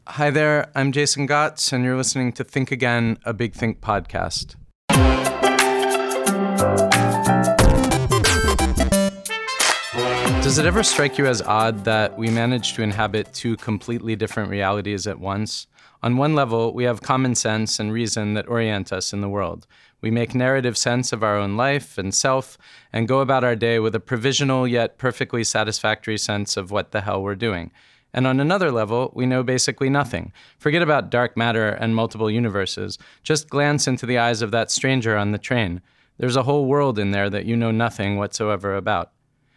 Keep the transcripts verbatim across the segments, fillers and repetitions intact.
Hi there, I'm Jason Gotts, and you're listening to Think Again, a Big Think podcast. Does it ever strike you as odd that we manage to inhabit two completely different realities at once? On one level, we have common sense and reason that orient us in the world. We make narrative sense of our own life and self and go about our day with a provisional yet perfectly satisfactory sense of what the hell we're doing. And on another level, we know basically nothing. Forget about dark matter and multiple universes. Just glance into the eyes of that stranger on the train. There's a whole world in there that you know nothing whatsoever about.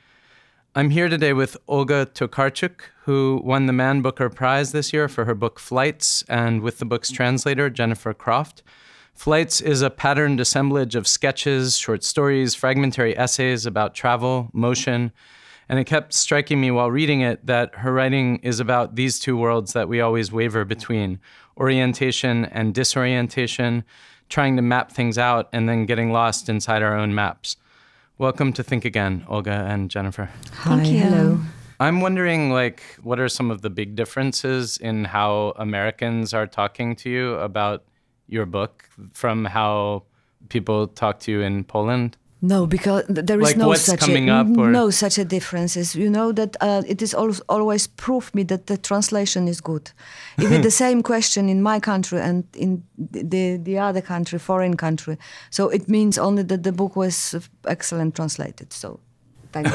I'm here today with Olga Tokarczuk, who won the Man Booker Prize this year for her book Flights, and with the book's translator, Jennifer Croft. Flights is a patterned assemblage of sketches, short stories, fragmentary essays about travel, motion, and it kept striking me while reading it that her writing is about these two worlds that we always waver between, orientation and disorientation, trying to map things out and then getting lost inside our own maps. Welcome to Think Again, Olga and Jennifer. Hi, Thank you. Hello. I'm wondering, like, what are some of the big differences in how Americans are talking to you about your book from how people talk to you in Poland? No, because there is like no what's such coming a, up, or? no such a differences. You know that uh, it is al- always proof me that the translation is good. If it's the same question in my country and in the the other country, foreign country, so it means only that the book was excellent translated. So thanks,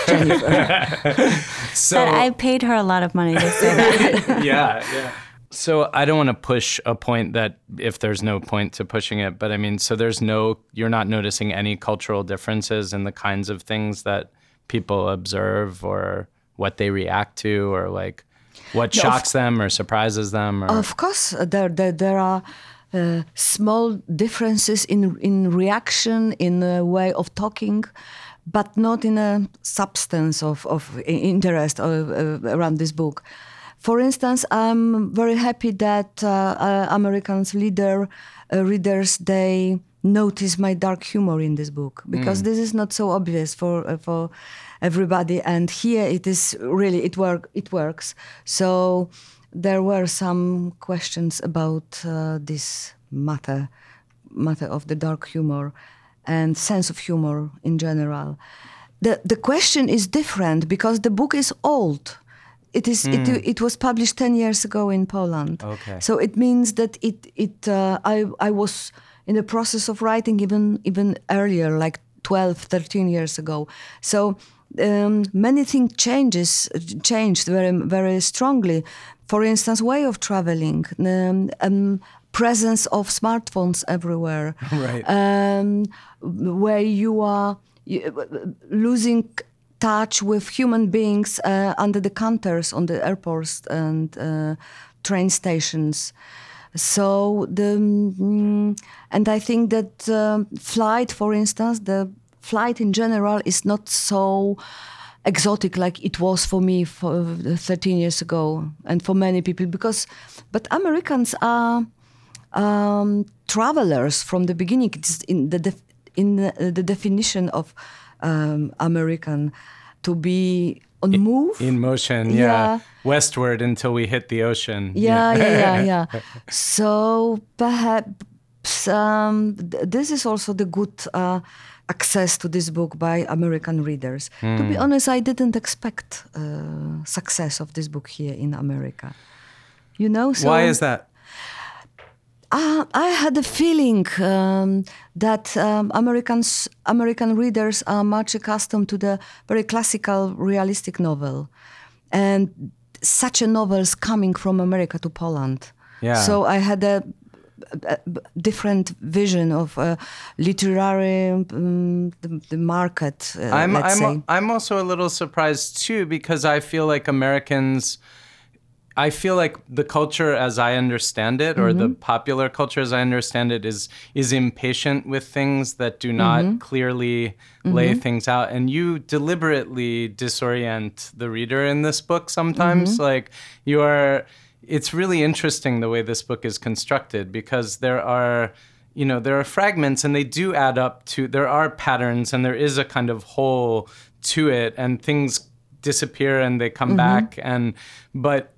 Jennifer. So but I paid her a lot of money to say that. yeah, yeah. So I don't want to push a point that if there's no point to pushing it, but I mean, so there's no, you're not noticing any cultural differences in the kinds of things that people observe or what they react to or like what no, shocks of, them or surprises them? Or... Of course, there there, there are uh, small differences in, in reaction, in a way of talking, but not in a substance of, of interest of, uh, around this book. For instance, I'm very happy that uh, uh, Americans leader uh, readers, they notice my dark humor in this book because mm. this is not so obvious for uh, for everybody, and here it is really it work it works. So there were some questions about uh, this matter matter of the dark humor and sense of humor in general. The the question is different because the book is old. It is. Mm. It, it was published ten years ago in Poland. Okay. So it means that it. It. Uh, I. I was in the process of writing even even earlier, like twelve, thirteen years ago. So um, many things changes changed very very strongly. For instance, way of traveling, um, um, presence of smartphones everywhere. Right. Um, where you are you, losing touch with human beings uh, under the counters on the airports and uh, train stations. So the mm, and I think that uh, flight, for instance, the flight in general is not so exotic like it was for me for thirteen years ago and for many people because, but Americans are um, travelers from the beginning. It's in the def- in the, the definition of Um, American to be on in, move in motion, yeah. yeah, westward until we hit the ocean. Yeah, yeah, yeah, yeah. So perhaps um, th- this is also the good uh, access to this book by American readers. Mm. To be honest, I didn't expect uh, success of this book here in America. You know, so why is that? Uh, I had a feeling um, that um, Americans, American readers are much accustomed to the very classical, realistic novel, and such a novels coming from America to Poland. Yeah. So I had a, a different vision of uh, literary um, the, the market. Uh, I'm let's I'm say. I'm also a little surprised too because I feel like Americans. I feel like the culture as I understand it, or mm-hmm. the popular culture as I understand it, is is impatient with things that do not mm-hmm. clearly mm-hmm. lay things out. And you deliberately disorient the reader in this book sometimes. Mm-hmm. Like you are, it's really interesting the way this book is constructed because there are, you know, there are fragments and they do add up to, there are patterns and there is a kind of whole to it and things disappear and they come mm-hmm. back. And, but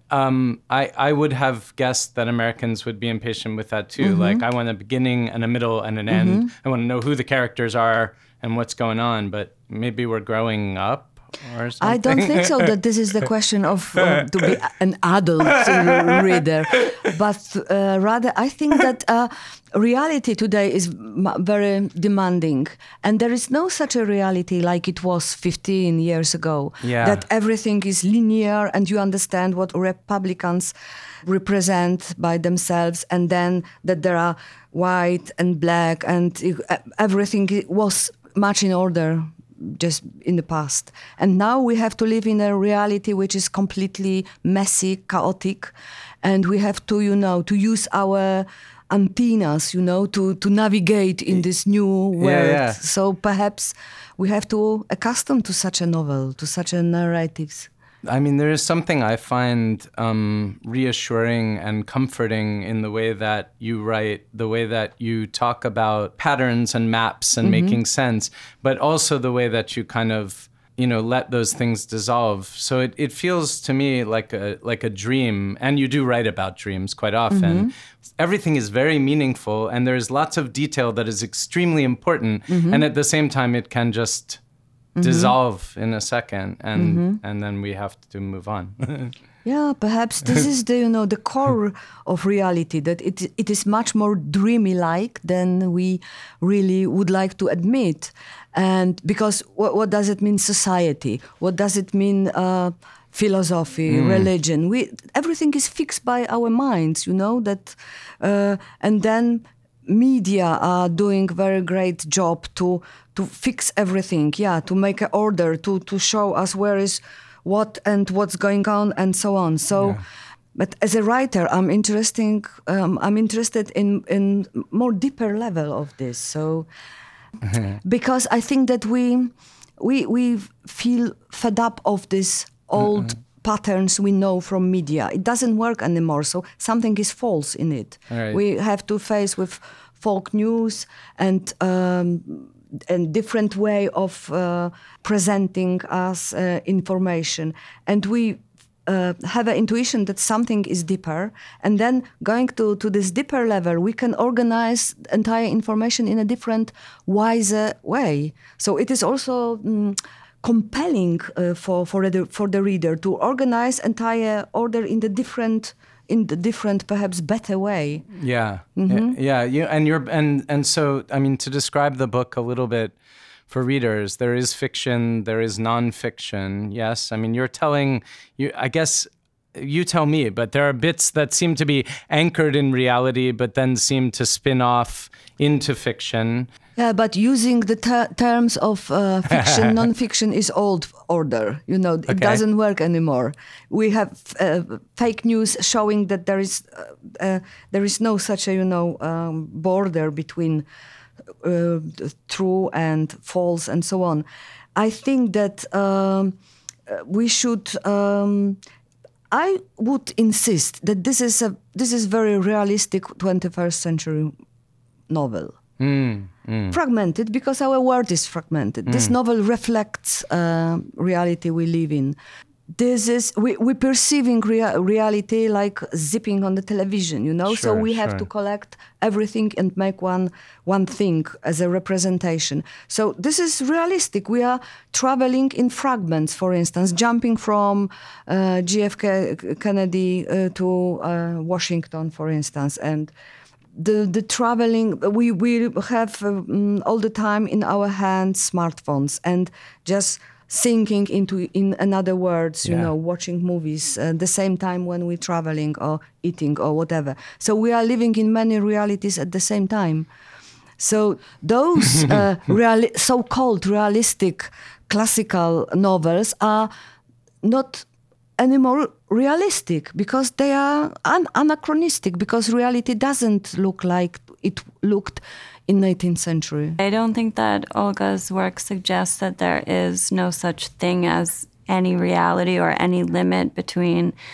Um, I, I would have guessed that Americans would be impatient with that too. Mm-hmm. Like, I want a beginning and a middle and an end. Mm-hmm. I want to know who the characters are and what's going on, but maybe we're growing up or something. I don't think so, that this is the question of uh, to be an adult uh, reader. But uh, rather, I think that uh, reality today is m- very demanding. And there is no such a reality like it was fifteen years ago. Yeah. That everything is linear and you understand what Republicans represent by themselves, and then that there are white and black and uh, everything was much in order just in the past. And now we have to live in a reality which is completely messy, chaotic, and we have to, you know, to use our antennas, you know, to, to navigate in this new world. Yeah, yeah. So perhaps we have to accustom to such a novel, to such a narratives. I mean, there is something I find um, reassuring and comforting in the way that you write, the way that you talk about patterns and maps and mm-hmm. making sense, but also the way that you kind of, you know, let those things dissolve. So it, it feels to me like a like a dream, and you do write about dreams quite often. Mm-hmm. Everything is very meaningful, and there's lots of detail that is extremely important, mm-hmm. and at the same time, it can just Mm-hmm. dissolve in a second, and mm-hmm. and then we have to move on. Yeah, perhaps this is the you know the core of reality, that it it is much more dreamy like than we really would like to admit. And because what, what does it mean society? What does it mean uh, philosophy, mm. religion? We everything is fixed by our minds, you know that, uh, and then media are doing very great job to to fix everything, yeah, to make an order, to to show us where is what and what's going on and so on. So, yeah. But as a writer, I'm interesting. Um, I'm interested in in more deeper level of this. So, because I think that we we we feel fed up of this old. Mm-hmm. patterns we know from media. It doesn't work anymore, so something is false in it. Right. We have to face with folk news and um, and different way of uh, presenting us uh, information, and we uh, have an intuition that something is deeper, and then going to, to this deeper level, we can organize entire information in a different, wiser way. So it is also mm, compelling uh, for for the for the reader to organize entire order in the different in the different perhaps better way. Yeah, mm-hmm. yeah, you and you're and and so I mean, to describe the book a little bit for readers, there is fiction, there is nonfiction. Yes, I mean you're telling you. I guess you tell me, but there are bits that seem to be anchored in reality, but then seem to spin off into fiction. Yeah, but using the ter- terms of uh, fiction, non-fiction is old order. You know, it okay. doesn't work anymore. We have uh, fake news showing that there is uh, uh, there is no such a you know um, border between uh, true and false and so on. I think that um, we should. Um, I would insist that this is a this is very realistic twenty-first century novel. Mm, mm. Fragmented because our world is fragmented. Mm. This novel reflects uh, reality we live in. This is we we perceiving rea- reality like zipping on the television, you know. Sure, so we have sure. to collect everything and make one one thing as a representation. So this is realistic. We are traveling in fragments, for instance, jumping from uh, J F K Kennedy uh, to uh, Washington, for instance, and. The the traveling, we, we have um, all the time in our hands smartphones and just sinking into in another words, you yeah. know, watching movies at the same time when we're traveling or eating or whatever. So we are living in many realities at the same time. So those uh, reali- so-called realistic classical novels are not anymore realistic because they are un- anachronistic, because reality doesn't look like it looked in nineteenth century. I don't think that Olga's work suggests that there is no such thing as any reality or any limit between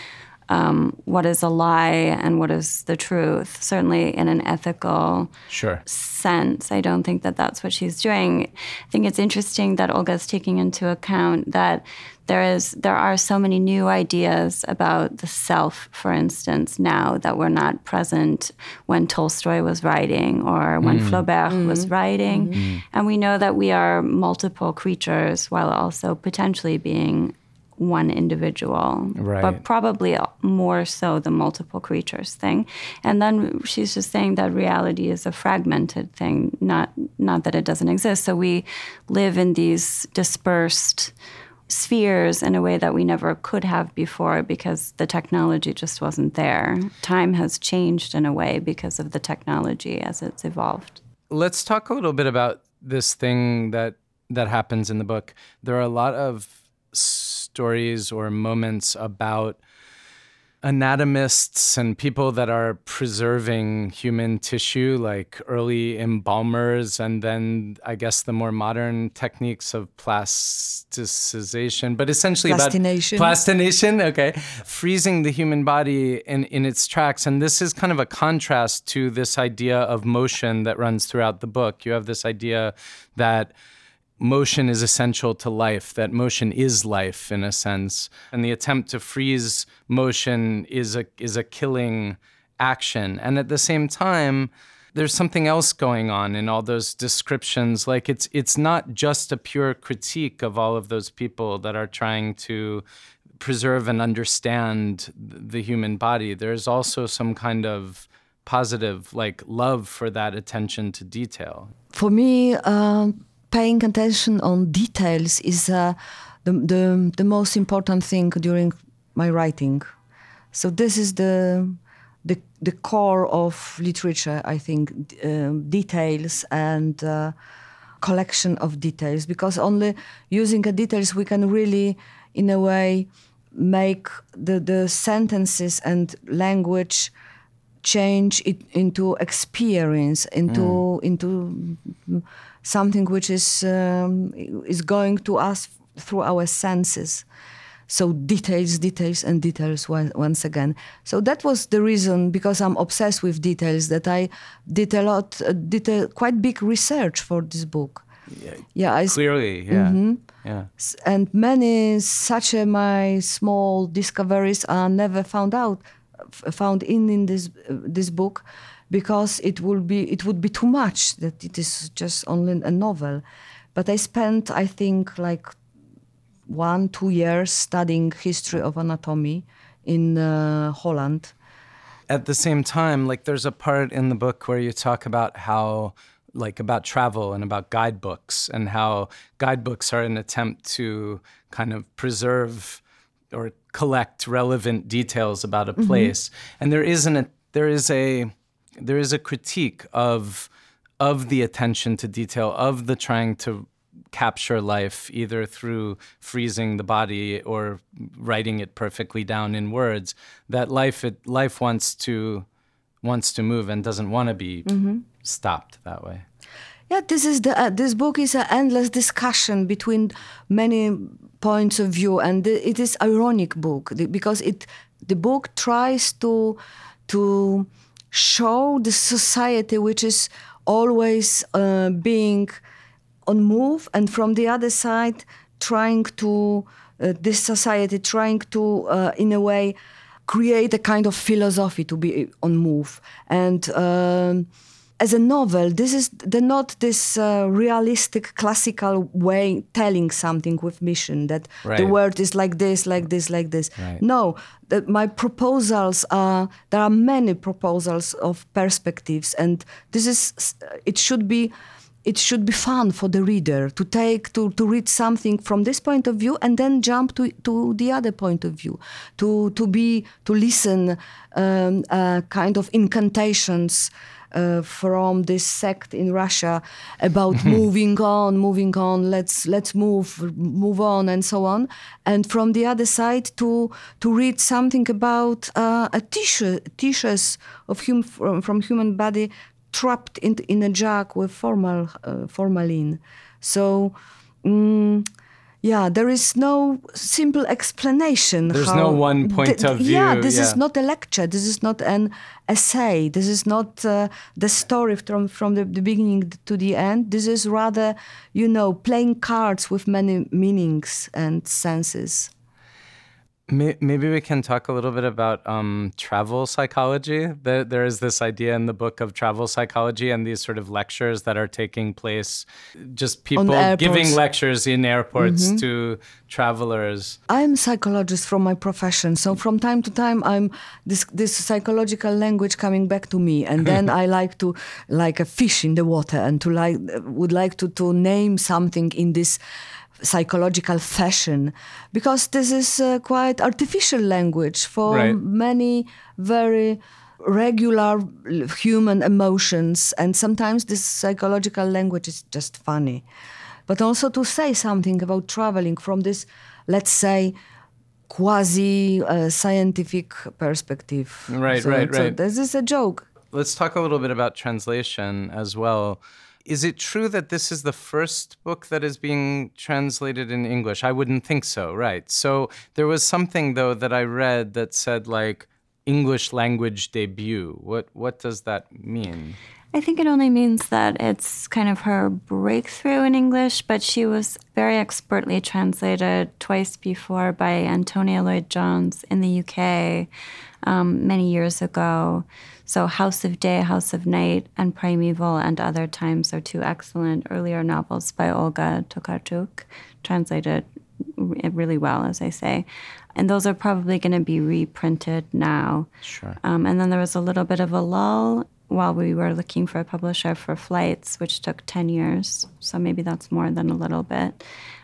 um, what is a lie and what is the truth, certainly in an ethical Sure. sense. I don't think that that's what she's doing. I think it's interesting that Olga's taking into account that there is there are so many new ideas about the self, for instance, now that were not present when Tolstoy was writing or when mm. Flaubert mm. was writing. Mm. And we know that we are multiple creatures while also potentially being one individual, right. but probably more so the multiple creatures thing. And then she's just saying that reality is a fragmented thing, not not that it doesn't exist. So we live in these dispersed spheres in a way that we never could have before because the technology just wasn't there. Time has changed in a way because of the technology as it's evolved. Let's talk a little bit about this thing that that happens in the book. There are a lot of stories or moments about anatomists and people that are preserving human tissue, like early embalmers, and then I guess the more modern techniques of plasticization, but essentially plastination. about plastination, okay, freezing the human body in, in its tracks. And this is kind of a contrast to this idea of motion that runs throughout the book. You have this idea that motion is essential to life, that motion is life in a sense. And the attempt to freeze motion is a is a killing action. And at the same time, there's something else going on in all those descriptions. Like it's it's not just a pure critique of all of those people that are trying to preserve and understand the human body. There's also some kind of positive, like, love for that attention to detail. For me, uh... paying attention on details is uh, the, the the most important thing during my writing. So this is the the, the core of literature, I think, uh, details and uh, collection of details. Because only using the details we can really, in a way, make the, the sentences and language change it into experience, into mm. into something which is um, is going to us through our senses. So details, details, and details once again. So that was the reason, because I'm obsessed with details, that I did a lot, uh, did a quite big research for this book. Yeah, yeah I, clearly, yeah, mm-hmm. yeah. And many such uh, my small discoveries are never found out, found in in this uh, this book, because it will be it would be too much. That it is just only a novel. But I spent, I think, like one, two years studying history of anatomy in uh, Holland. At the same time, like there's a part in the book where you talk about how, like about travel and about guidebooks, and how guidebooks are an attempt to kind of preserve or collect relevant details about a place. Mm-hmm. And there isn't a there is a there is a critique of of the attention to detail, of the trying to capture life either through freezing the body or writing it perfectly down in words. That life it life wants to wants to move and doesn't want to be mm-hmm. stopped that way. Yeah, this is the uh, this book is an endless discussion between many points of view, and it is ironic book because it the book tries to to show the society which is always uh, being on move, and from the other side trying to uh, this society trying to uh, in a way create a kind of philosophy to be on move. And um, as a novel, this is the, not this uh, realistic classical way telling something with mission, that right. the world is like this, like this, like this. Right. No, that my proposals are, there are many proposals of perspectives, and this is, it should be, it should be fun for the reader to take, to, to read something from this point of view and then jump to, to the other point of view, to, to be, to listen um, uh, kind of incantations Uh, from this sect in Russia about moving on, moving on, let's let's move, move on, and so on. And from the other side, to to read something about uh, a tissue, tissues of hum, from, from human body trapped in in a jug with formal uh, formalin. So, um, Yeah, there is no simple explanation. There's how, no one point th- of view. Yeah, this yeah. is not a lecture. This is not an essay. This is not uh, the story from, from the, the beginning to the end. This is rather, you know, playing cards with many meanings and senses. Maybe we can talk a little bit about um, travel psychology. There, there is this idea in the book of travel psychology and these sort of lectures that are taking place, just people giving lectures in airports mm-hmm. to travelers. I'm a psychologist from my profession, so from time to time I'm this this psychological language coming back to me, and then I like to like a fish in the water and to like would like to to name something in this psychological fashion, because this is uh, quite artificial language for right. many very regular human emotions, and sometimes this psychological language is just funny. But also to say something about traveling from this, let's say, quasi-scientific uh, perspective. Right, so, right, so right. This is a joke. Let's talk a little bit about translation as well. Is it true that this is the first book that is being translated in English? I wouldn't think so, right? So there was something, though, that I read that said, like, English language debut. What what does that mean? I think it only means that it's kind of her breakthrough in English, but she was very expertly translated twice before by Antonia Lloyd-Jones in the U K um, many years ago. So House of Day, House of Night, and Primeval and Other Times are two excellent earlier novels by Olga Tokarczuk, translated really well, as I say. And those are probably going to be reprinted now. Sure. Um, and then there was a little bit of a lull while we were looking for a publisher for Flights, which took ten years. So maybe that's more than a little bit.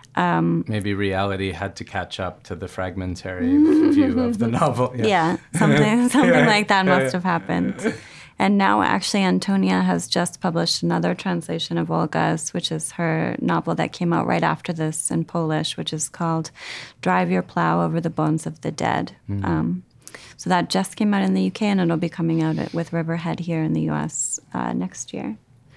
Um, Maybe reality had to catch up to the fragmentary view of the novel. Yeah, yeah something something yeah. like that must have happened. And now actually Antonia has just published another translation of Olga's, which is her novel that came out right after this in Polish, which is called Drive Your Plow Over the Bones of the Dead. Mm-hmm. Um, so that just came out in the U K, and it'll be coming out with Riverhead here in the U S uh, next year.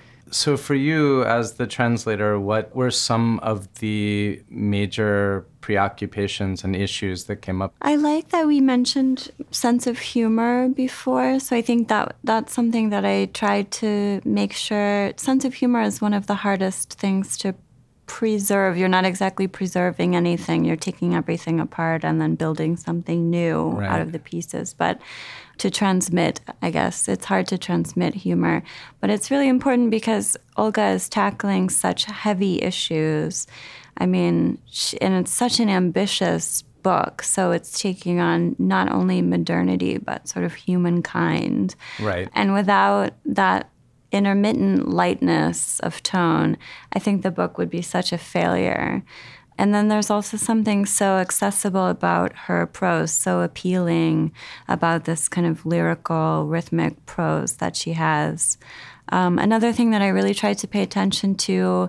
So for you as the translator, what were some of the major preoccupations and issues that came up? I like that we mentioned sense of humor before. So I think that that's something that I tried to make sure. Sense of humor is one of the hardest things to preserve. You're not exactly preserving anything. You're taking everything apart and then building something new right. out of the pieces. But to transmit, I guess, it's hard to transmit humor. But it's really important because Olga is tackling such heavy issues. I mean, she, and it's such an ambitious book. So it's taking on not only modernity, but sort of humankind. Right. And without that intermittent lightness of tone, I think the book would be such a failure. And then there's also something so accessible about her prose, so appealing about this kind of lyrical, rhythmic prose that she has. Um, another thing that I really tried to pay attention to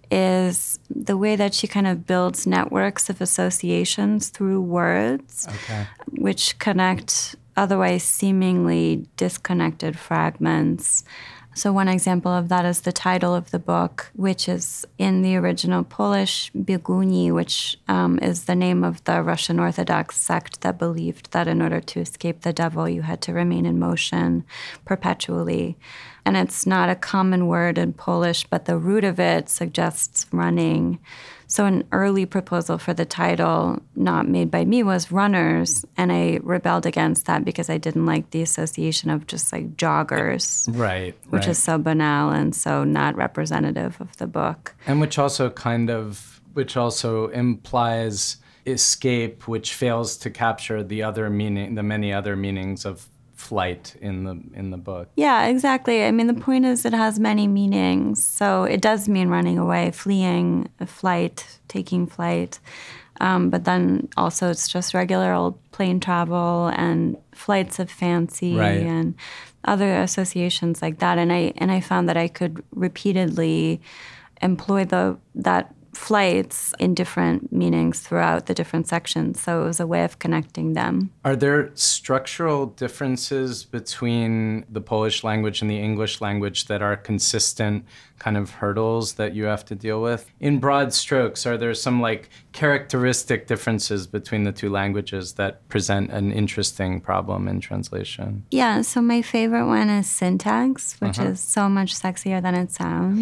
is the way that she kind of builds networks of associations through words, okay. which connect otherwise seemingly disconnected fragments. So one example of that is the title of the book, which is in the original Polish, Bieguni, which um, is the name of the Russian Orthodox sect that believed that in order to escape the devil, you had to remain in motion perpetually. And it's not a common word in Polish, but the root of it suggests running. So an early proposal for the title, not made by me, was Runners, and I rebelled against that because I didn't like the association of just like joggers. Right, Which right. is so banal and so not representative of the book. And which also kind of, which also implies escape, which fails to capture the other meaning, the many other meanings of flight in the in the book. Yeah, exactly. I mean, the point is it has many meanings. So it does mean running away, fleeing, flight, taking flight. Um, but then also it's just regular old plane travel and flights of fancy right. and other associations like that. And I and I found that I could repeatedly employ the that flights in different meanings throughout the different sections. So it was a way of connecting them. Are there structural differences between the Polish language and the English language that are consistent kind of hurdles that you have to deal with? In broad strokes, are there some like characteristic differences between the two languages that present an interesting problem in translation? Yeah, so my favorite one is syntax, which uh-huh. is so much sexier than it sounds.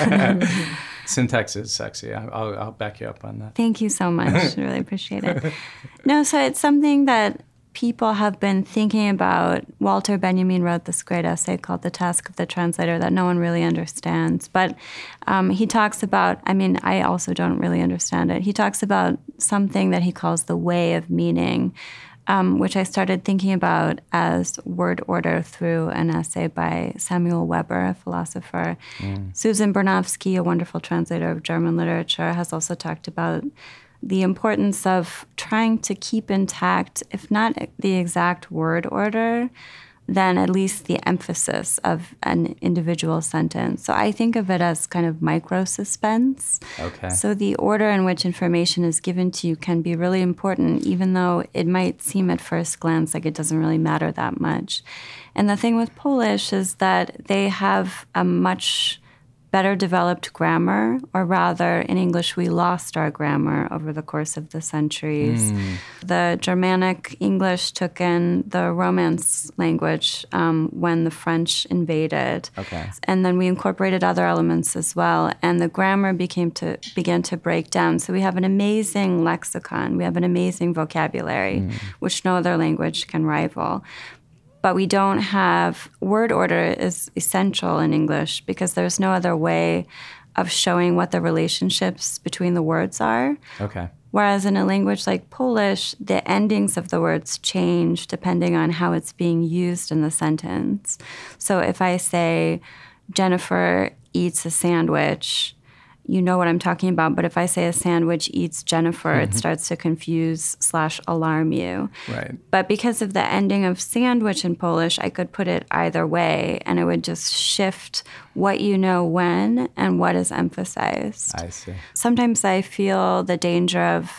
Syntax is sexy. I'll, I'll back you up on that. Thank you so much. I really appreciate it. No, so it's something that people have been thinking about. Walter Benjamin wrote this great essay called The Task of the Translator that no one really understands. But um, he talks about, I mean, I also don't really understand it. He talks about something that he calls the way of meaning, um, which I started thinking about as word order through an essay by Samuel Weber, a philosopher. Mm. Susan Bernofsky, a wonderful translator of German literature, has also talked about the importance of trying to keep intact, if not the exact word order, then at least the emphasis of an individual sentence. So I think of it as kind of micro-suspense. Okay. So the order in which information is given to you can be really important, even though it might seem at first glance like it doesn't really matter that much. And the thing with Polish is that they have a much better developed grammar, or rather, in English, we lost our grammar over the course of the centuries. Mm. The Germanic English took in the Romance language um, when the French invaded. Okay. And then we incorporated other elements as well, and the grammar became to began to break down. So we have an amazing lexicon, we have an amazing vocabulary, mm. which no other language can rival. But we don't have, word order is essential in English because there's no other way of showing what the relationships between the words are. Okay. Whereas in a language like Polish, the endings of the words change depending on how it's being used in the sentence. So if I say, Jennifer eats a sandwich, you know what I'm talking about. But if I say a sandwich eats Jennifer, mm-hmm. it starts to confuse slash alarm you. Right. But because of the ending of sandwich in Polish, I could put it either way, and it would just shift what you know when and what is emphasized. I see. Sometimes I feel the danger of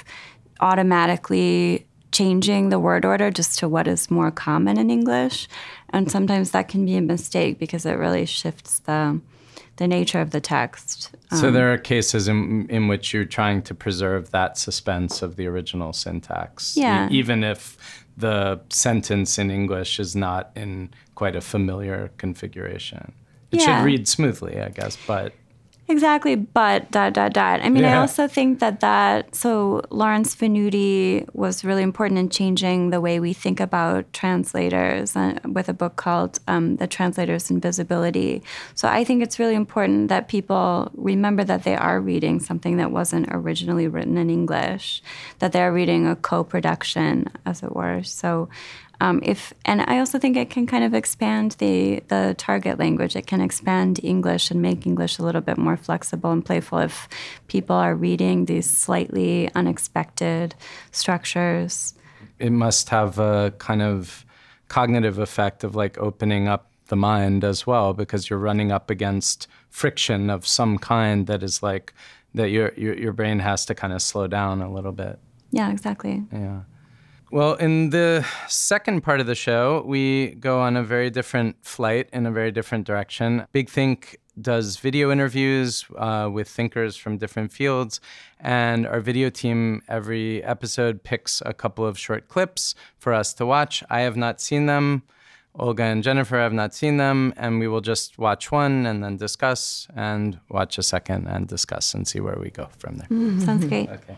automatically changing the word order just to what is more common in English. And sometimes that can be a mistake because it really shifts the the nature of the text. Um, so there are cases in in which you're trying to preserve that suspense of the original syntax, yeah. e- even if the sentence in English is not in quite a familiar configuration. It yeah. should read smoothly, I guess, but... Exactly, but dot, dot, dot. I mean, yeah. I also think that that, so Lawrence Venuti was really important in changing the way we think about translators uh, with a book called um, The Translator's Invisibility. So I think it's really important that people remember that they are reading something that wasn't originally written in English, that they're reading a co-production, as it were. So Um, if and I also think it can kind of expand the the target language. It can expand English and make English a little bit more flexible and playful if people are reading these slightly unexpected structures. It must have a kind of cognitive effect of like opening up the mind as well, because you're running up against friction of some kind that is like that your your, your brain has to kind of slow down a little bit. Yeah, exactly. Yeah. Well, in the second part of the show, we go on a very different flight in a very different direction. Big Think does video interviews uh, with thinkers from different fields, and our video team every episode picks a couple of short clips for us to watch. I have not seen them. Olga and Jennifer have not seen them, and we will just watch one and then discuss, and watch a second and discuss and see where we go from there. Mm-hmm. Sounds great. Okay.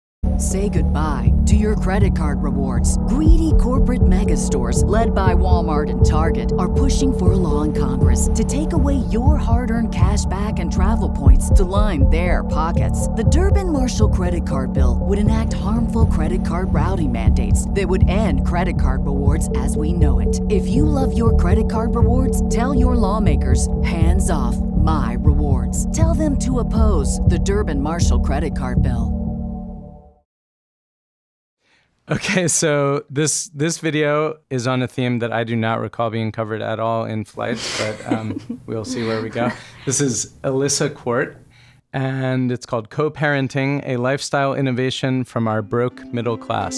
Say goodbye to your credit card rewards. Greedy corporate mega stores, led by Walmart and Target, are pushing for a law in Congress to take away your hard-earned cash back and travel points to line their pockets. The Durbin-Marshall credit card bill would enact harmful credit card routing mandates that would end credit card rewards as we know it. If you love your credit card rewards, tell your lawmakers, hands off my rewards. Tell them to oppose the Durbin-Marshall credit card bill. Okay, so this this video is on a theme that I do not recall being covered at all in Flights, but um, we'll see where we go. This is Alyssa Quart, And it's called Co-Parenting, a lifestyle innovation from our broke middle class.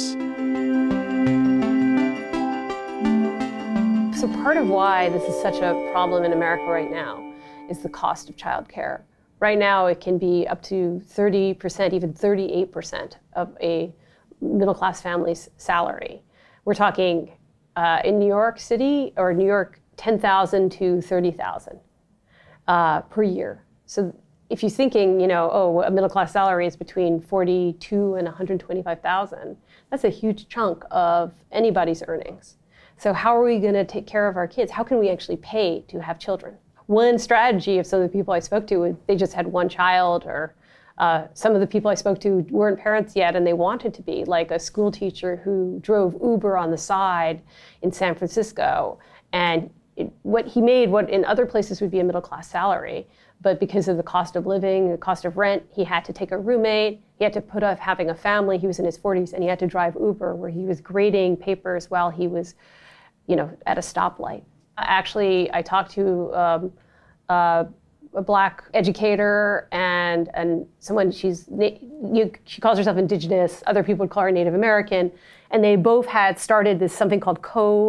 So part of why this is such a problem in America right now is the cost of childcare. Right now, it can be up to thirty percent, even thirty-eight percent of a middle-class family's salary. We're talking uh, in New York City or New York, ten thousand to thirty thousand uh, per year. So if you're thinking, you know, oh, a middle-class salary is between forty-two and one hundred twenty-five thousand, that's a huge chunk of anybody's earnings. So how are we going to take care of our kids? How can we actually pay to have children? One strategy of some of the people I spoke to, they just had one child, or uh, some of the people I spoke to weren't parents yet and they wanted to be, like a school teacher who drove Uber on the side in San Francisco. And it, what he made, what in other places would be a middle-class salary, but because of the cost of living, the cost of rent, he had to take a roommate, he had to put off having a family, he was in his forties, and he had to drive Uber, where he was grading papers while he was, you know, at a stoplight. Actually, I talked to um, uh, a Black educator and and someone, she's you, she calls herself Indigenous, other people would call her Native American, and they both had started this something called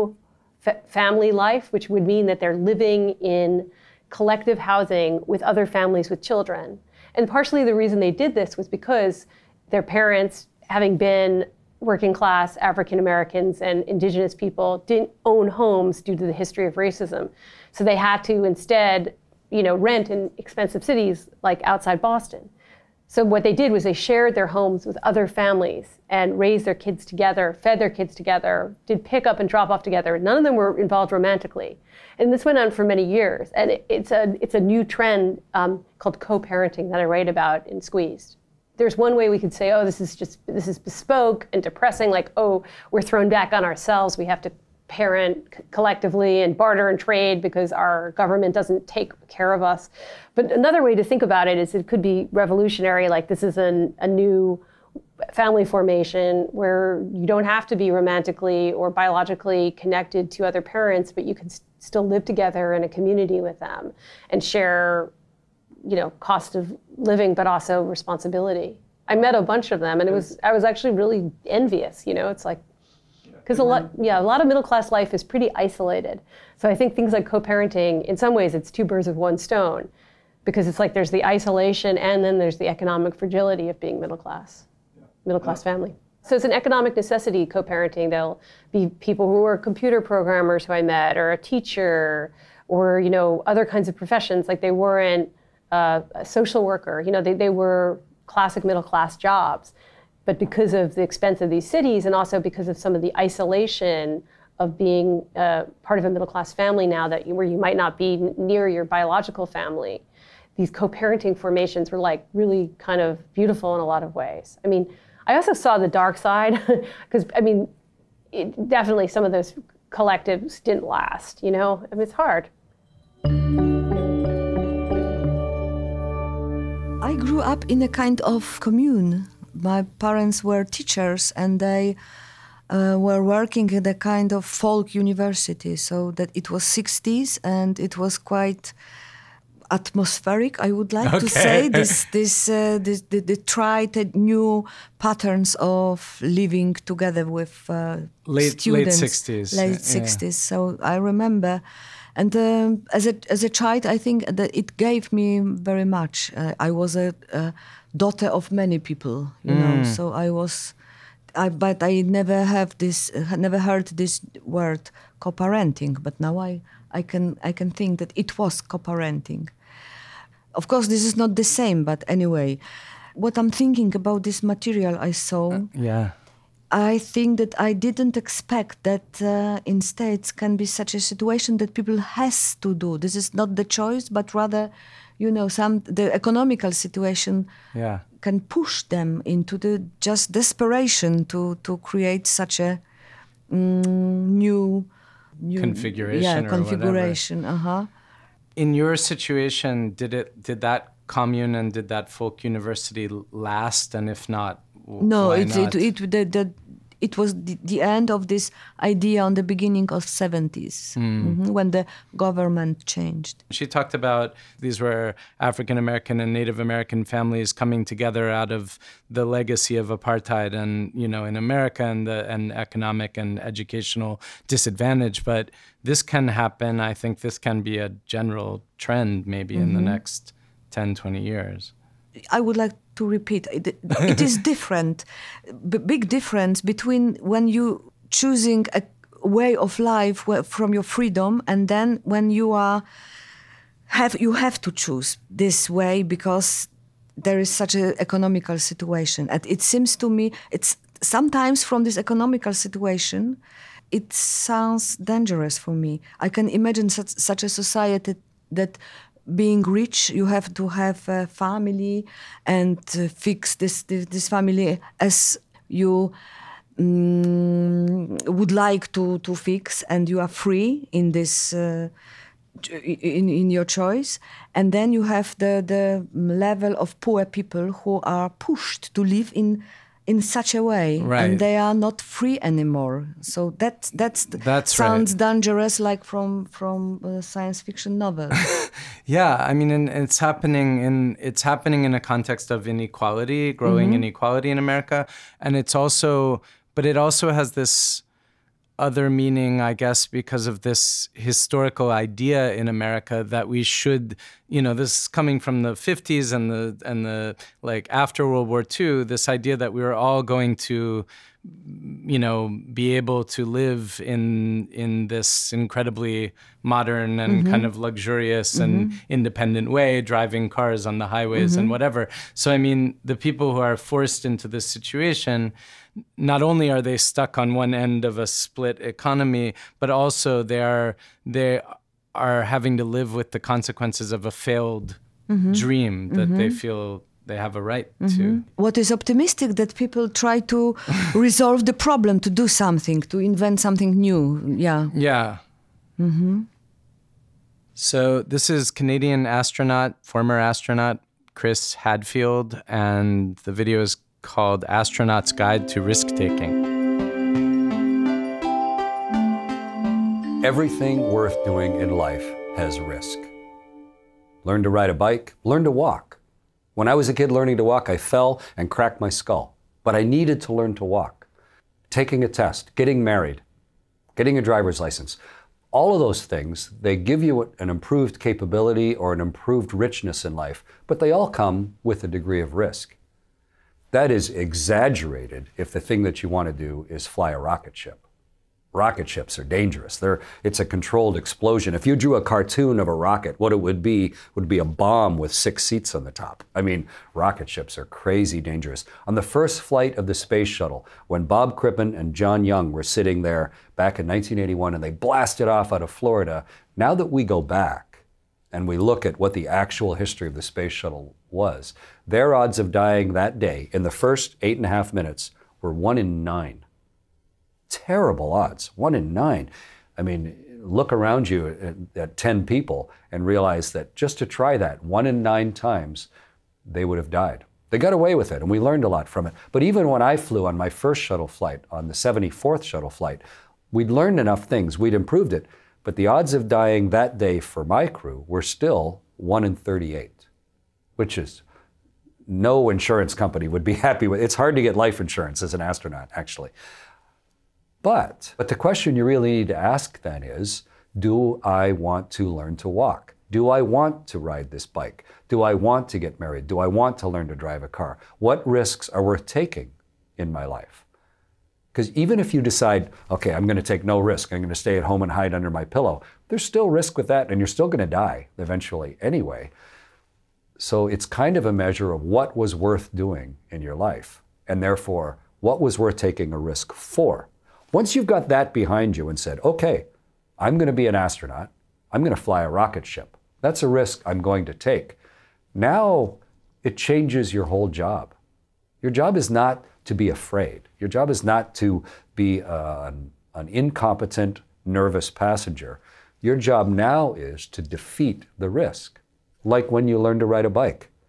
co-family life, which would mean that they're living in collective housing with other families with children. And partially the reason they did this was because their parents, having been working class African Americans and Indigenous people, didn't own homes due to the history of racism. So they had to instead, you know, rent in expensive cities like outside Boston. So what they did was they shared their homes with other families and raised their kids together, fed their kids together, did pick up and drop off together. None of them were involved romantically. And this went on for many years. And it, it's a it's a new trend um, called co-parenting that I write about in Squeezed. There's one way we could say, oh, this is just, this is bespoke and depressing, like, oh, we're thrown back on ourselves. We have to parent c- collectively and barter and trade because our government doesn't take care of us. But another way to think about it is it could be revolutionary, like this is an, a new family formation where you don't have to be romantically or biologically connected to other parents, but you can s- still live together in a community with them and share, you know, cost of living, but also responsibility. I met a bunch of them, and it was I was actually really envious. You know, it's like because a lot, yeah, a lot of middle class life is pretty isolated. So I think things like co-parenting, in some ways, it's two birds of one stone, because it's like there's the isolation and then there's the economic fragility of being middle class, middle class family. So it's an economic necessity, co-parenting. There'll be people who are computer programmers who I met, or a teacher, or you know, other kinds of professions. Like they weren't Uh, a social worker, you know, they, they were classic middle class jobs. But because of the expense of these cities, and also because of some of the isolation of being uh, part of a middle class family now, that you, where you might not be n- near your biological family, these co-parenting formations were like really kind of beautiful in a lot of ways. I mean, I also saw the dark side, because I mean, it, definitely some of those collectives didn't last, you know? I mean, it's hard. I grew up in a kind of commune. My parents were teachers, and they uh, were working at a kind of folk university. So that it was sixties, and it was quite atmospheric, I would like okay. to say. This, this, uh, this, the, the tried new patterns of living together with uh, late, students. Late sixties. Late yeah. sixties. So I remember. And um, as a as a child, I think that it gave me very much. Uh, I was a, a daughter of many people, you mm. know. So I was, I but I never have this, uh, never heard this word co-parenting. But now I, I can I can think that it was co-parenting. Of course, this is not the same. But anyway, what I'm thinking about this material I saw. Uh, yeah. I think that I didn't expect that uh, in States can be such a situation that people has to do. This is not the choice, but rather, you know, some the economical situation yeah. can push them into the just desperation to to create such a mm, new, new configuration. Yeah, or configuration. Uh huh. In your situation, did it did that commune and did that folk university last? And if not, No, why it, not? it it the, the it was the, the end of this idea on the beginning of seventies, mm. mm-hmm, when the government changed. She talked about these were African American and Native American families coming together out of the legacy of apartheid and, you know, in America and the and economic and educational disadvantage. But this can happen. I think this can be a general trend maybe mm-hmm. in the next ten, twenty years. I would like to repeat, it, it is different, b- big difference between when you choosing a way of life from your freedom and then when you are have you have to choose this way because there is such an economical situation. And it seems to me, it's sometimes from this economical situation, it sounds dangerous for me. I can imagine such, such a society that being rich, you have to have a family and uh, fix this, this this family as you um, would like to, to fix, and you are free in this uh, in in your choice. And then you have the the level of poor people who are pushed to live in in such a way, right. and they are not free anymore. So that that's, that's sounds right. dangerous, like from from a science fiction novel. Yeah, I mean, and it's happening in it's happening in a context of inequality, growing mm-hmm. inequality in America, and it's also, but it also has this other meaning, I guess, because of this historical idea in America that we should, you know, this is coming from the fifties and the and the like after World War Two, this idea that we were all going to, you know, be able to live in in this incredibly modern and mm-hmm. kind of luxurious mm-hmm. and independent way, driving cars on the highways mm-hmm. and whatever. So, I mean, the people who are forced into this situation, not only are they stuck on one end of a split economy, but also they are they are having to live with the consequences of a failed mm-hmm. dream that mm-hmm. they feel they have a right mm-hmm. to. What is optimistic that people try to resolve the problem, to do something, to invent something new. Yeah. Yeah. Mm-hmm. So this is Canadian astronaut, former astronaut Chris Hadfield, and the video is called Astronaut's Guide to Risk-Taking. Everything worth doing in life has risk. Learn to ride a bike, learn to walk. When I was a kid learning to walk, I fell and cracked my skull, but I needed to learn to walk. Taking a test, getting married, getting a driver's license, all of those things, they give you an improved capability or an improved richness in life, but they all come with a degree of risk. That is exaggerated if the thing that you want to do is fly a rocket ship. Rocket ships are dangerous. They're, it's a controlled explosion. If you drew a cartoon of a rocket, what it would be would be a bomb with six seats on the top. I mean, rocket ships are crazy dangerous. On the first flight of the space shuttle, when Bob Crippen and John Young were sitting there back in nineteen eighty-one and they blasted off out of Florida, now that we go back and we look at what the actual history of the space shuttle was, their odds of dying that day in the first eight and a half minutes were one in nine. Terrible odds, one in nine. I mean, look around you at, at ten people and realize that just to try that one in nine times, they would have died. They got away with it, and we learned a lot from it. But even when I flew on my first shuttle flight, on the seventy-fourth shuttle flight, we'd learned enough things, we'd improved it, but the odds of dying that day for my crew were still one in thirty-eight, which is no insurance company would be happy with. It's hard to get life insurance as an astronaut, actually. But, but the question you really need to ask then is, do I want to learn to walk? Do I want to ride this bike? Do I want to get married? Do I want to learn to drive a car? What risks are worth taking in my life? Because even if you decide, okay, I'm going to take no risk, I'm going to stay at home and hide under my pillow, there's still risk with that, and you're still going to die eventually anyway. So it's kind of a measure of what was worth doing in your life, and therefore, what was worth taking a risk for. Once you've got that behind you and said, okay, I'm going to be an astronaut, I'm going to fly a rocket ship, that's a risk I'm going to take. Now it changes your whole job. Your job is not to be afraid. Your job is not to be uh, an, an incompetent, nervous passenger. Your job now is to defeat the risk. Like when you learn to ride a bike.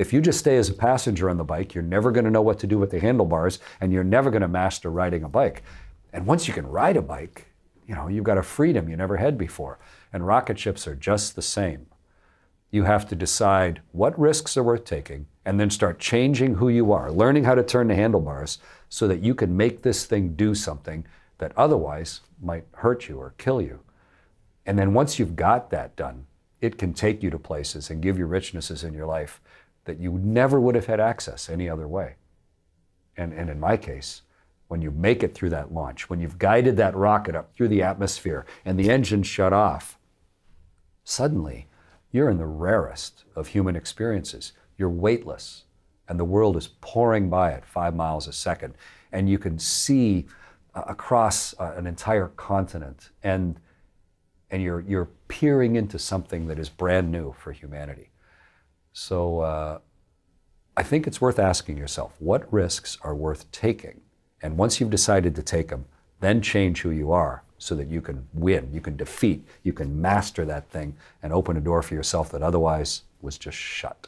If you just stay as a passenger on the bike, you're never going to know what to do with the handlebars, and you're never going to master riding a bike. And once you can ride a bike, you know, you've got a freedom you never had before. And rocket ships are just the same. You have to decide what risks are worth taking and then start changing who you are, learning how to turn the handlebars so that you can make this thing do something that otherwise might hurt you or kill you. And then once you've got that done, it can take you to places and give you richnesses in your life that you never would have had access any other way. And, and in my case, when you make it through that launch, when you've guided that rocket up through the atmosphere and the engine shut off, suddenly you're in the rarest of human experiences. You're weightless, and the world is pouring by at five miles a second, and you can see uh, across uh, an entire continent, and and you're you're peering into something that is brand new for humanity. So uh, I think it's worth asking yourself, what risks are worth taking? And once you've decided to take them, then change who you are so that you can win, you can defeat, you can master that thing and open a door for yourself that otherwise was just shut.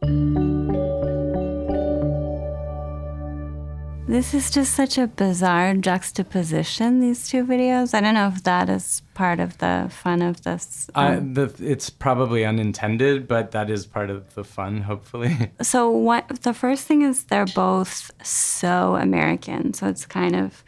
This is just such a bizarre juxtaposition, these two videos. I don't know if that is part of the fun of this. Um, Uh, the, it's probably unintended, but that is part of the fun, hopefully. So what the first thing is they're both so American. So it's kind of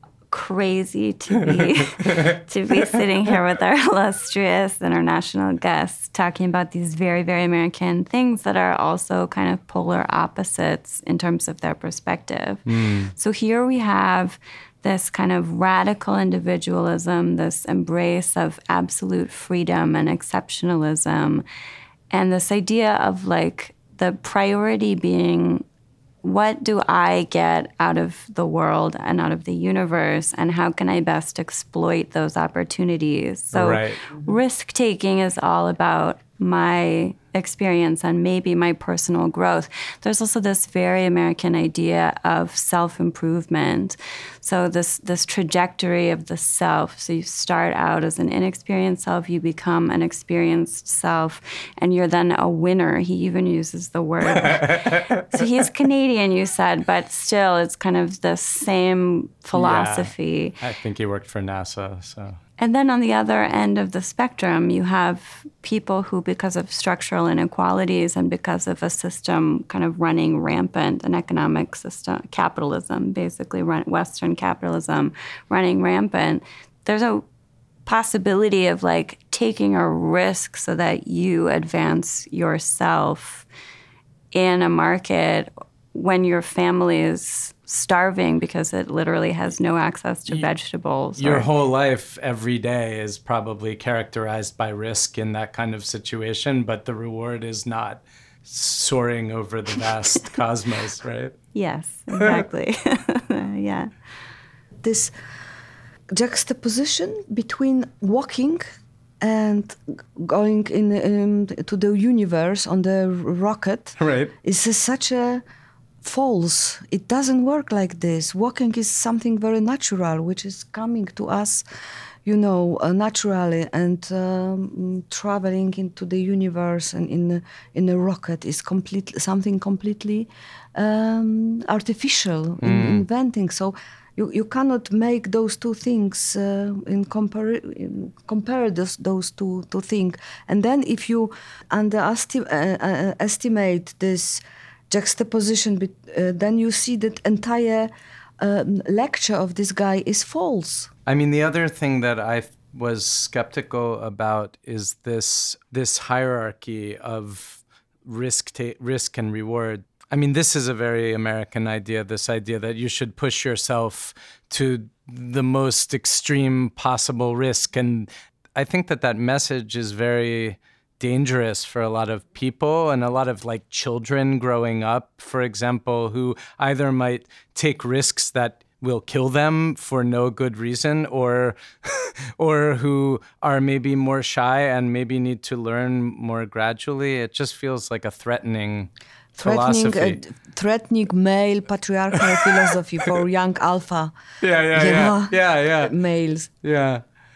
crazy to be to be sitting here with our illustrious international guests talking about these very, very American things that are also kind of polar opposites in terms of their perspective. Mm. So here we have this kind of radical individualism, this embrace of absolute freedom and exceptionalism, and this idea of like the priority being, what do I get out of the world and out of the universe, and how can I best exploit those opportunities? So right. risk-taking is all about my experience and maybe my personal growth. There's also this very American idea of self-improvement. So this this trajectory of the self. So you start out as an inexperienced self, you become an experienced self, and you're then a winner. He even uses the word. So he's Canadian, you said, but still it's kind of the same philosophy. Yeah, I think he worked for NASA, so... And then on the other end of the spectrum, you have people who, because of structural inequalities and because of a system kind of running rampant, an economic system, capitalism, basically run, Western capitalism running rampant, there's a possibility of like taking a risk so that you advance yourself in a market when your family is starving because it literally has no access to vegetables. Your or, whole life, every day, is probably characterized by risk in that kind of situation, but the reward is not soaring over the vast cosmos, right? Yes, exactly. Yeah. This juxtaposition between walking and going in um, to the universe on the rocket right. is a, such a false. It doesn't work like this. Walking is something very natural, which is coming to us, you know, uh, naturally, and um, traveling into the universe and in in a rocket is completely something completely um, artificial, mm. in, inventing. So you you cannot make those two things uh, in compare in compare those those two two things. And then if you underestimate uh, uh, estimate this juxtaposition, uh, then you see that entire um, lecture of this guy is false. I mean, the other thing that I was skeptical about is this this hierarchy of risk ta- risk and reward. I mean, this is a very American idea, this idea that you should push yourself to the most extreme possible risk. And I think that that message is very dangerous for a lot of people and a lot of like children growing up, for example, who either might take risks that will kill them for no good reason, or or who are maybe more shy and maybe need to learn more gradually. It just feels like a threatening Threatening, philosophy. uh, threatening male patriarchal philosophy for young alpha. Yeah, yeah, you yeah, know, yeah, yeah, males. yeah.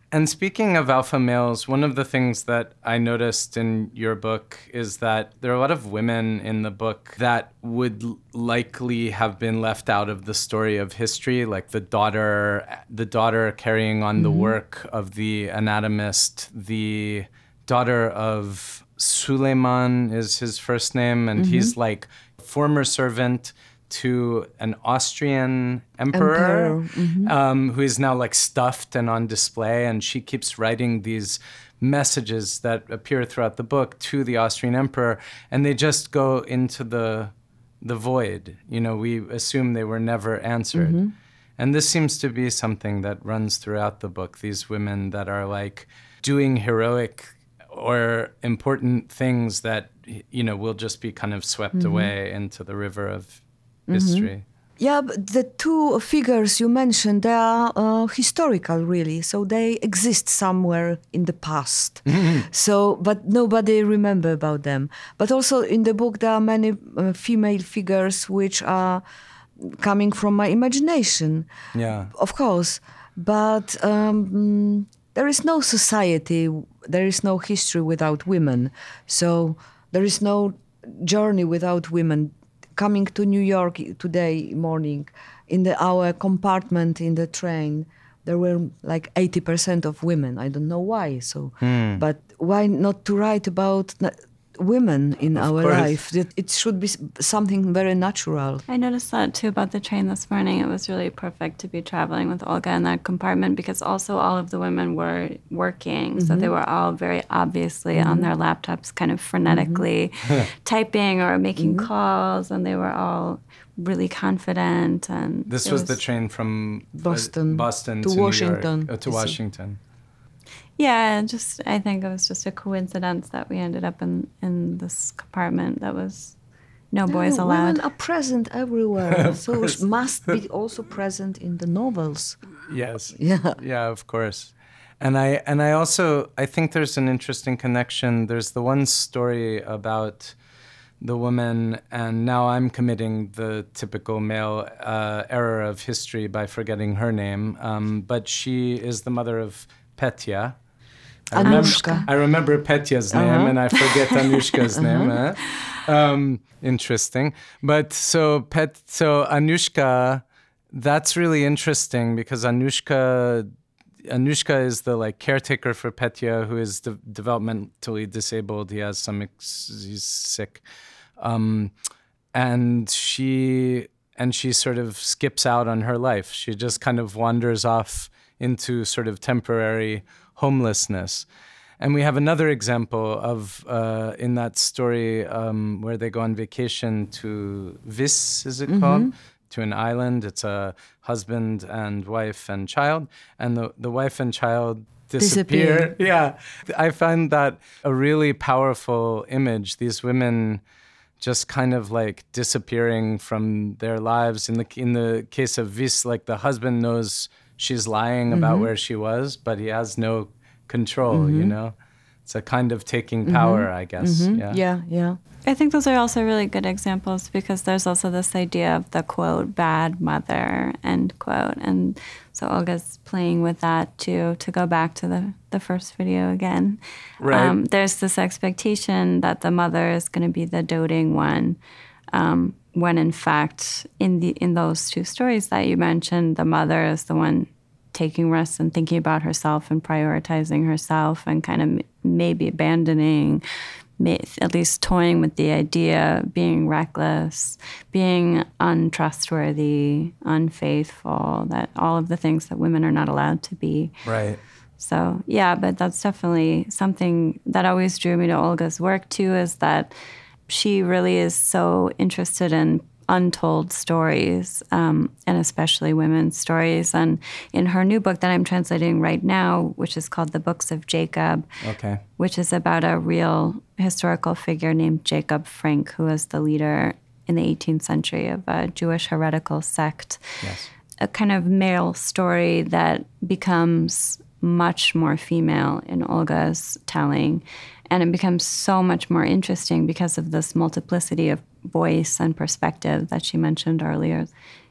And speaking of alpha males, one of the things that I noticed in your book is that there are a lot of women in the book that would likely have been left out of the story of history, like the daughter, the daughter carrying on mm-hmm. the work of the anatomist, the daughter of Suleiman is his first name, and mm-hmm. he's like former servant to an Austrian emperor, emperor. Mm-hmm. um, who is now like stuffed and on display. And she keeps writing these messages that appear throughout the book to the Austrian emperor, and they just go into the the void. You know, we assume they were never answered. Mm-hmm. And this seems to be something that runs throughout the book, these women that are like doing heroic or important things that, you know, will just be kind of swept mm-hmm. away into the river of history. Mm-hmm. Yeah, but the two figures you mentioned, they are uh, historical, really. So they exist somewhere in the past. Mm-hmm. So, but nobody remember about them. But also in the book, there are many uh, female figures which are coming from my imagination. Yeah, of course. But um, there is no society, there is no history without women. So there is no journey without women. Coming to New York today morning, in the our compartment in the train, there were like eighty percent of women. I don't know why. So, mm. but why not to write about women in of our course. life? It, it should be something very natural. I noticed that too about the train this morning. It was really perfect to be traveling with Olga in that compartment because also all of the women were working. Mm-hmm. So they were all very obviously mm-hmm. on their laptops, kind of frenetically mm-hmm. typing or making mm-hmm. calls, and they were all really confident. And this was, was the train from Boston, uh, Boston to, to Washington. New York, uh, to Washington. Yeah, just I think it was just a coincidence that we ended up in, in this compartment that was no boys no, allowed. Women are present everywhere, so it must be also present in the novels. Yes. Yeah. Yeah, of course. And I and I also I think there's an interesting connection. There's the one story about the woman, and now I'm committing the typical male uh, error of history by forgetting her name. Um, but she is the mother of Petya. I remember, I remember Petya's name uh-huh. and I forget Anushka's uh-huh. name. Huh? Um, interesting. But so Pet, so Anushka, that's really interesting because Anushka, Anushka is the like caretaker for Petya, who is de- developmentally disabled. He has some, ex- he's sick, um, and she and she sort of skips out on her life. She just kind of wanders off into sort of temporary homelessness. And we have another example of, uh, in that story, um, where they go on vacation to Vis, is it mm-hmm. called? To an island. It's a husband and wife and child. And the, the wife and child disappear. disappear. Yeah. I find that a really powerful image. These women just kind of like disappearing from their lives. In the, in the case of Vis, like the husband knows she's lying about mm-hmm. where she was, but he has no control, mm-hmm. you know? It's a kind of taking power, mm-hmm. I guess. Mm-hmm. Yeah. yeah, yeah. I think those are also really good examples because there's also this idea of the, quote, bad mother, end quote. And so Olga's playing with that, too, to go back to the, the first video again. Right. Um, there's this expectation that the mother is going to be the doting one, um, when in fact, in the in those two stories that you mentioned, the mother is the one taking risks and thinking about herself and prioritizing herself and kind of maybe abandoning, at least toying with the idea, being reckless, being untrustworthy, unfaithful, that all of the things that women are not allowed to be. Right. So, yeah, but that's definitely something that always drew me to Olga's work, too, is that she really is so interested in untold stories, um, and especially women's stories. And in her new book that I'm translating right now, which is called The Books of Jacob, okay. which is about a real historical figure named Jacob Frank, who was the leader in the eighteenth century of a Jewish heretical sect. Yes. A kind of male story that becomes much more female in Olga's telling. And it becomes so much more interesting because of this multiplicity of voice and perspective that she mentioned earlier.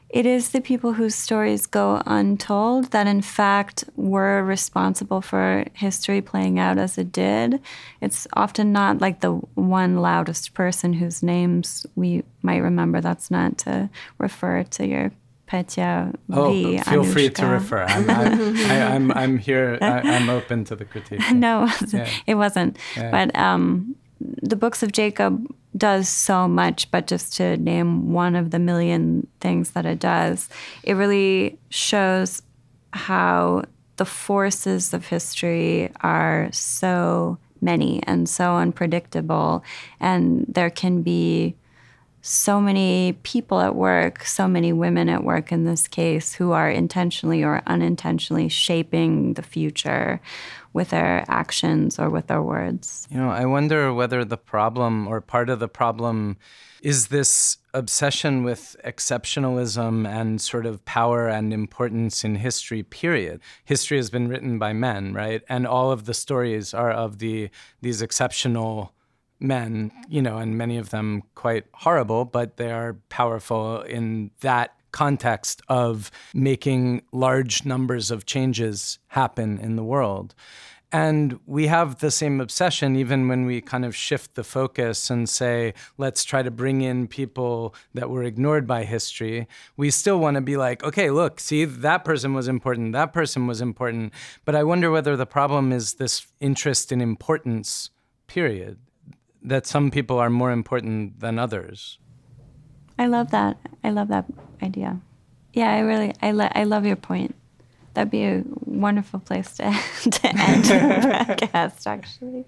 It is the people whose stories go untold that, in fact, were responsible for history playing out as it did. It's often not like the one loudest person whose names we might remember. That's not to refer to your Petya Oh, V. feel Anushka. free to refer. I'm, I, I, I'm, I'm here. I, I'm open to the critique. No, it wasn't. Yeah. It wasn't. Yeah. But um, the Books of Jacob does so much, but just to name one of the million things that it does, it really shows how the forces of history are so many and so unpredictable, and there can be so many people at work, so many women at work in this case, who are intentionally or unintentionally shaping the future with their actions or with their words. You know, I wonder whether the problem or part of the problem is this obsession with exceptionalism and sort of power and importance in history, period. History has been written by men, right? And all of the stories are of the these exceptional men, you know, and many of them quite horrible, but they are powerful in that context of making large numbers of changes happen in the world. And we have the same obsession even when we kind of shift the focus and say, let's try to bring in people that were ignored by history. We still want to be like, okay, look, see, that person was important, that person was important. But I wonder whether the problem is this interest in importance, period, that some people are more important than others. I love that. I love that idea. Yeah, I really, I, lo- I love your point. That'd be a wonderful place to, to end the podcast, actually.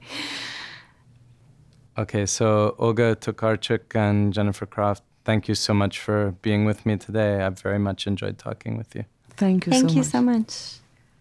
Okay, so Olga Tokarczuk and Jennifer Croft, thank you so much for being with me today. I've very much enjoyed talking with you. Thank you Thank so you much. so much.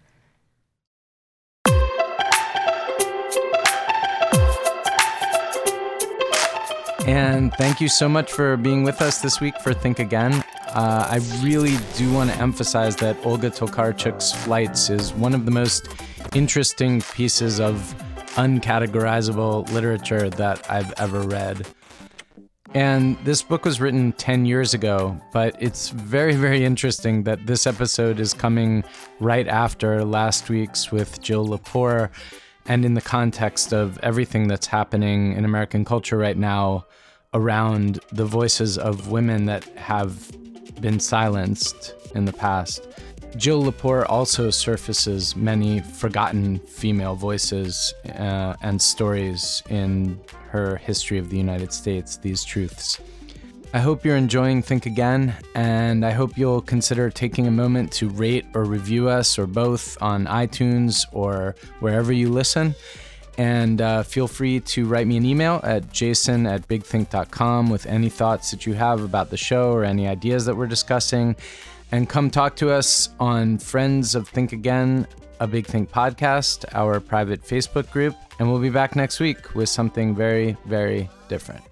And thank you so much for being with us this week for Think Again. Uh, I really do want to emphasize that Olga Tokarczuk's Flights is one of the most interesting pieces of uncategorizable literature that I've ever read. And this book was written ten years ago, but it's very, very interesting that this episode is coming right after last week's with Jill Lepore, and in the context of everything that's happening in American culture right now around the voices of women that have been silenced in the past. Jill Lepore also surfaces many forgotten female voices uh, and stories in her History of the United States, These Truths. I hope you're enjoying Think Again, and I hope you'll consider taking a moment to rate or review us, or both, on iTunes or wherever you listen. And uh, feel free to write me an email at jason at big think dot com with any thoughts that you have about the show or any ideas that we're discussing. And come talk to us on Friends of Think Again, a Big Think podcast, our private Facebook group. And we'll be back next week with something very, very different.